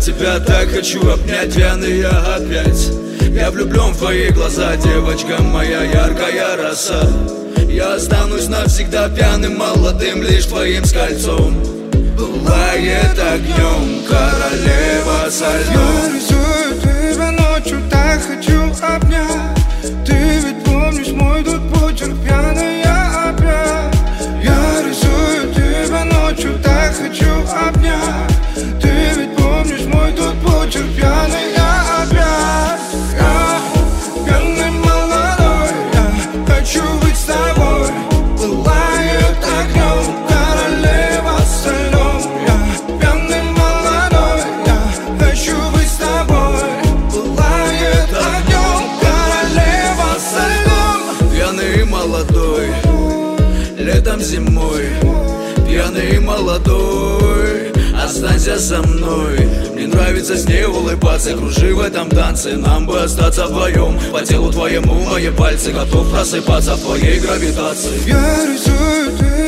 тебя так хочу обнять, пьяный я опять. Я влюблен в твои глаза, девочка моя яркая роса. Я останусь навсегда пьяным, молодым, лишь твоим скольцом. Пылает огнем королева со льдом. Я рисую тебя ночью, так хочу обнять. Ты ведь помнишь мой тут почерк, пьяный я опять. Я рисую тебя ночью, так хочу обнять. Ты ведь помнишь мой тут почерк, пьяный я опять. Я пьяный молодой, я хочу быть с тобой. Пылает огнем королева со льдом. Я пьяный молодой, я хочу быть с тобой. Пылает огнем королева со льдом. Пьяный и молодой, летом зимой. Пьяный и молодой, останься со мной. Мне нравится с ней улыбаться, кружи в этом танце. Нам бы остаться вдвоем. По телу твоему мои пальцы, готов просыпаться в твоей гравитации. Я рисую